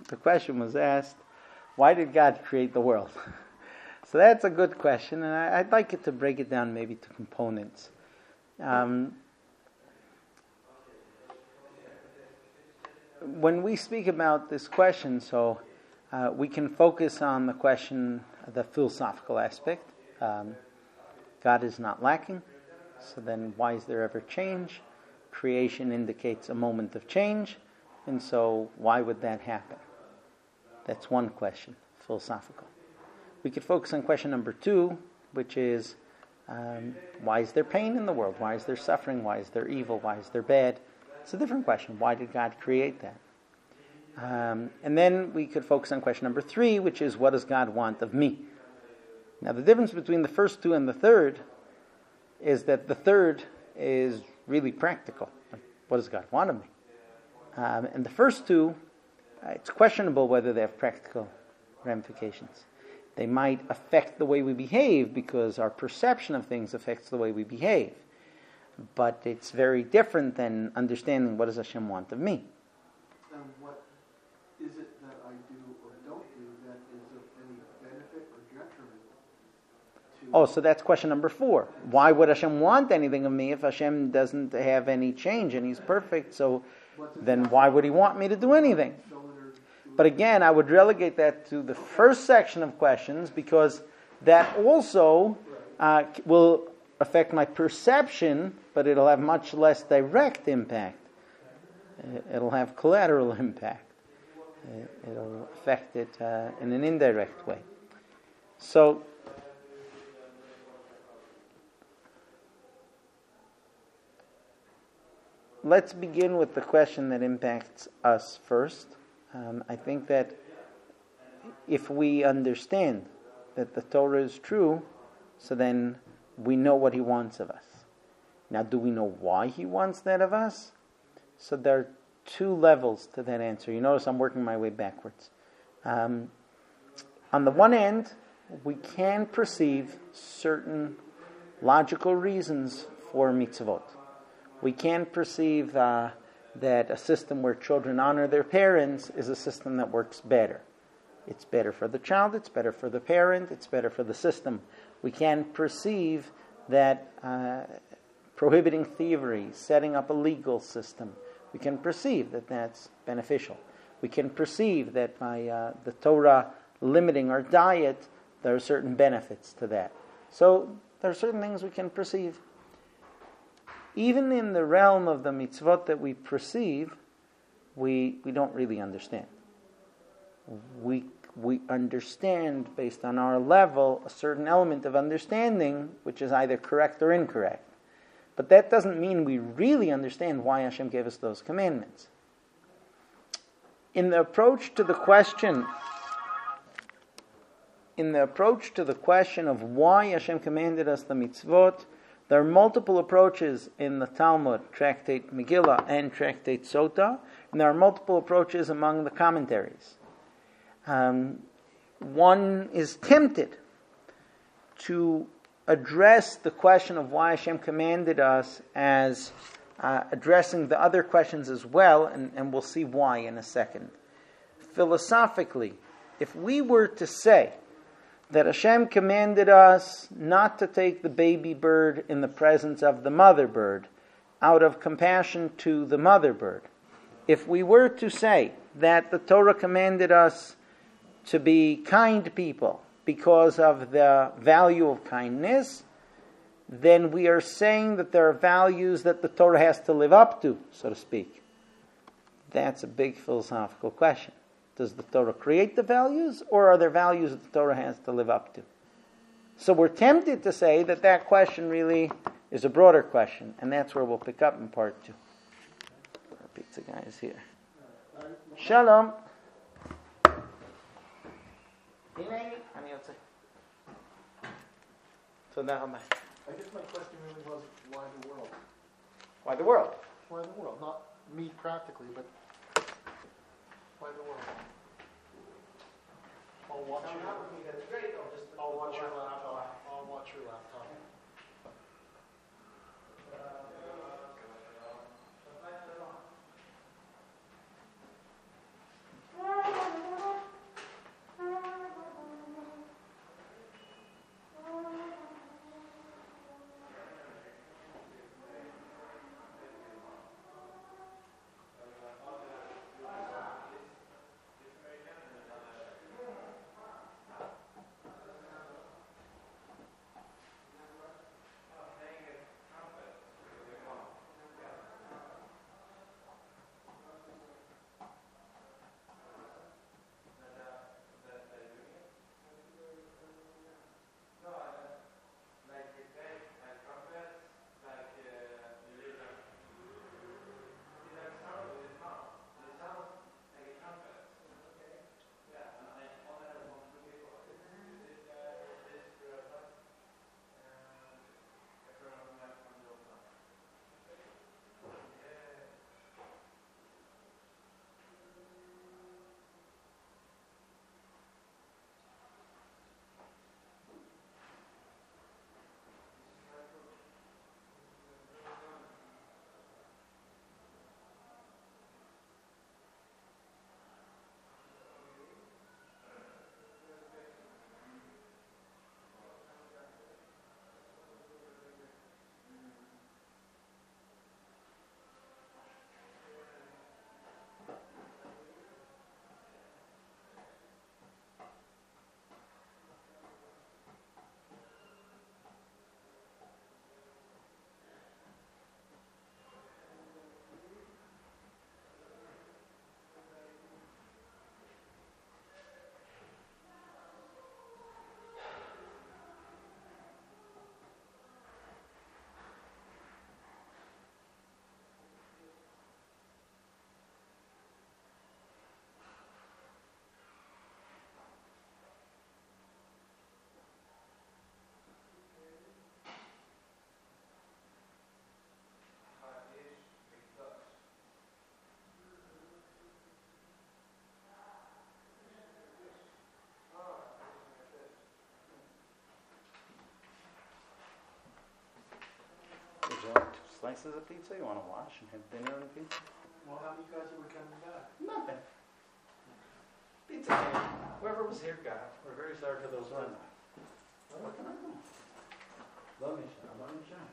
the question was asked, why did God create the world? So that's a good question, and I'd like it to break it down maybe to components. When we speak about this question, we can focus on the question, the philosophical aspect. God is not lacking, so then why is there ever change? Creation indicates a moment of change, and so why would that happen? That's one question, philosophical. We could focus on question number 2, which is, why is there pain in the world? Why is there suffering? Why is there evil? Why is there bad? It's a different question. Why did God create that? And then we could focus on question number 3, which is, what does God want of me? Now, the difference between the first 2 and the third is that the third is really practical. What does God want of me? And the first 2, it's questionable whether they have practical ramifications. They might affect the way we behave because our perception of things affects the way we behave. But it's very different than understanding what does Hashem want of me. And what is it that I do or don't do that is of any benefit or detriment to... So that's question number 4. Why would Hashem want anything of me if Hashem doesn't have any change and He's perfect? So then why would He want me to do anything? But again, I would relegate that to the first section of questions because that also will affect my perception, but it'll have much less direct impact. It'll have collateral impact. It'll affect it in an indirect way. So, let's begin with the question that impacts us first. I think that if we understand that the Torah is true, so then we know what He wants of us. Now, do we know why He wants that of us? So there are 2 levels to that answer. You notice I'm working my way backwards. On the one end, we can perceive certain logical reasons for mitzvot. We can perceive that a system where children honor their parents is a system that works better. It's better for the child, it's better for the parent, it's better for the system. We can perceive that prohibiting thievery, setting up a legal system, we can perceive that that's beneficial. We can perceive that by the Torah limiting our diet, there are certain benefits to that. So there are certain things we can perceive. Even in the realm of the mitzvot that we perceive, we don't really understand. We understand based on our level a certain element of understanding which is either correct or incorrect. But that doesn't mean we really understand why Hashem gave us those commandments. In the approach to the question of why Hashem commanded us the mitzvot, there are multiple approaches in the Talmud, Tractate Megillah and Tractate Sota, and there are multiple approaches among the commentaries. One is tempted to address the question of why Hashem commanded us as addressing the other questions as well, and we'll see why in a second. Philosophically, if we were to say that Hashem commanded us not to take the baby bird in the presence of the mother bird out of compassion to the mother bird, if we were to say that the Torah commanded us to be kind people because of the value of kindness, then we are saying that there are values that the Torah has to live up to, so to speak. That's a big philosophical question. Does the Torah create the values, or are there values that the Torah has to live up to? So we're tempted to say that that question really is a broader question, and that's where we'll pick up in part 2. Our pizza guy is here. Shalom. I guess my question really was, why the world? Why the world? Why the world? Not me practically, but why the world? I'll watch your laptop. I'll watch your laptop. slices of pizza? You want to wash and have dinner and pizza? Well, how many guys are we coming back? Nothing. Pizza came. Whoever was here got. We're very sorry for those who are not. What can I do? Love me, Sean. Love me, Sean.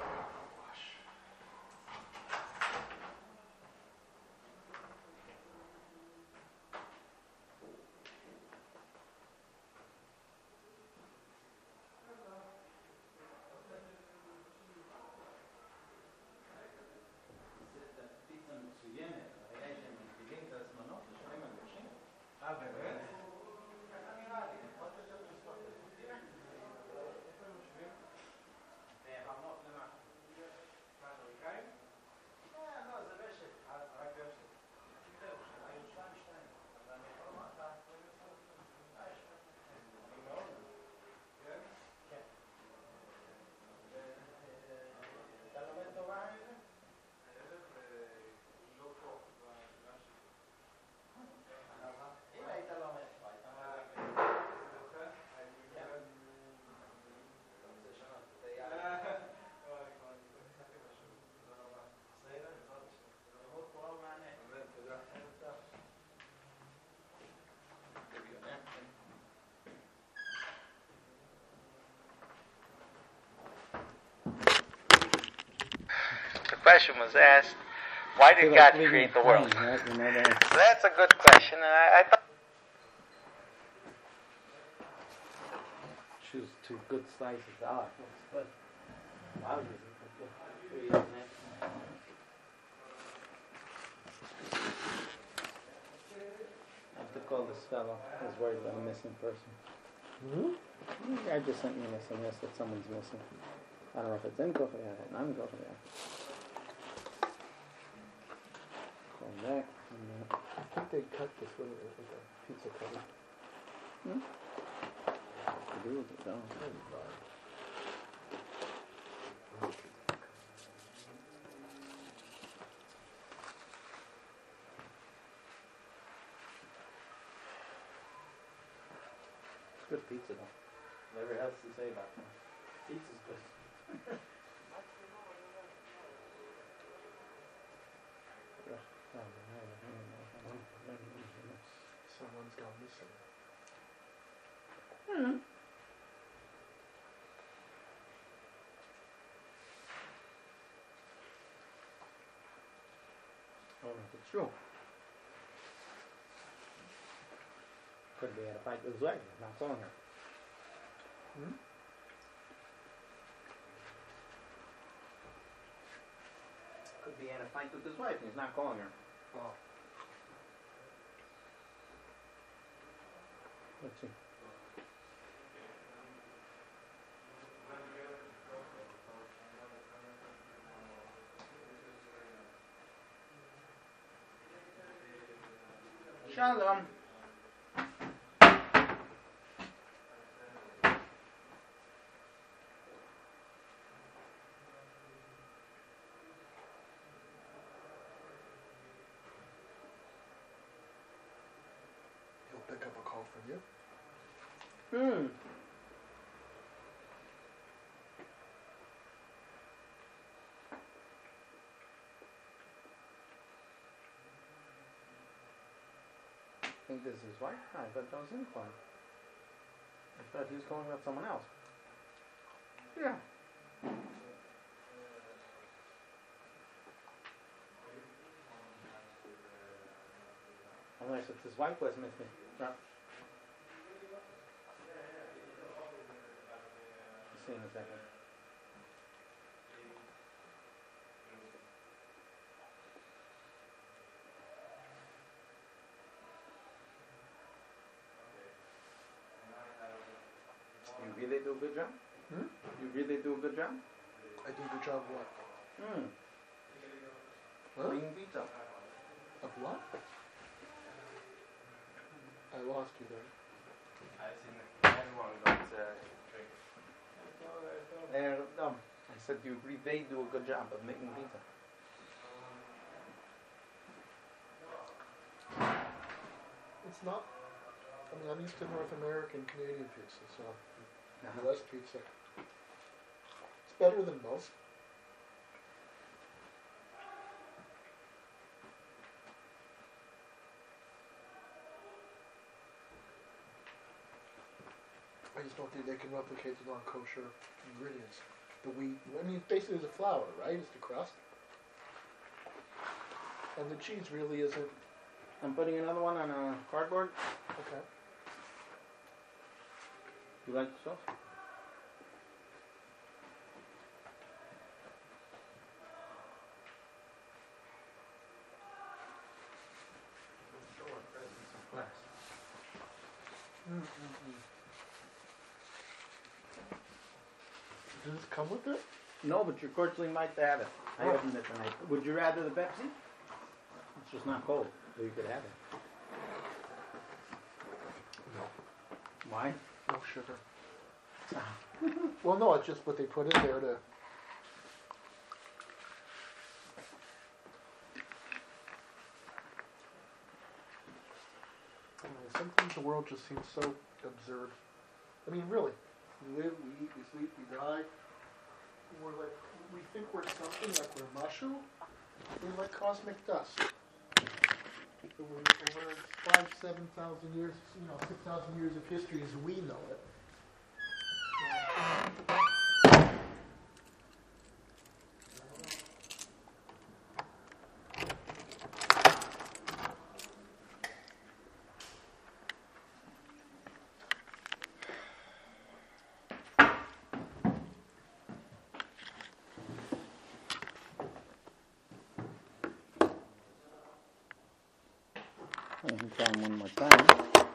Question was asked, why did God create the world? Right? You know that. So that's a good question, and I thought choose two good slices. But wow, I have to call this fellow. He's worried about a missing person. Mm-hmm. The guy just sent me an SMS that someone's missing. I don't know if it's in Kofar or not in Kofar. Back. I think they cut this with a pizza cutter. To do with it, though. It's good pizza, though. Whatever else to say about it. Pizza's good. Someone's gone missing. I don't know if it's true. Could be at a fight with his wife. Not calling her. Could be at a fight with his wife and he's not calling her. Oh. Let's see. Shalom. He'll pick up a call from you. I think this is his wife? I thought that was him calling. I thought he was calling about someone else. Yeah. Unless it's his wife was missing. No. See in a second. You really do a good job? You really do a good job? I do a good job what? Bringing pizza. Of what? I lost you there. I said you agree they do a good job of making pizza. It's not. I mean, I'm used to North American, Canadian pizza, so US pizza. It's better than most. I just don't think they can replicate the non-kosher ingredients. The wheat, I mean, basically it's a flour, right? It's the crust. And the cheese really isn't. I'm putting another one on a cardboard. Okay. You like the sauce? Does this come with it? No, but you fortunately might have it. I opened it tonight. Would you rather the Pepsi? It's just not cold, so you could have it. No. Why? No sugar. Well, no, it's just what they put in there to. I mean, sometimes the world just seems so absurd. I mean, really. We live, we eat, we sleep, we die. We're like, we think we're something, like we're mushu. We're like cosmic dust. Over 5,000, 7,000 years, 6,000 years of history as we know it. I can try them one more time.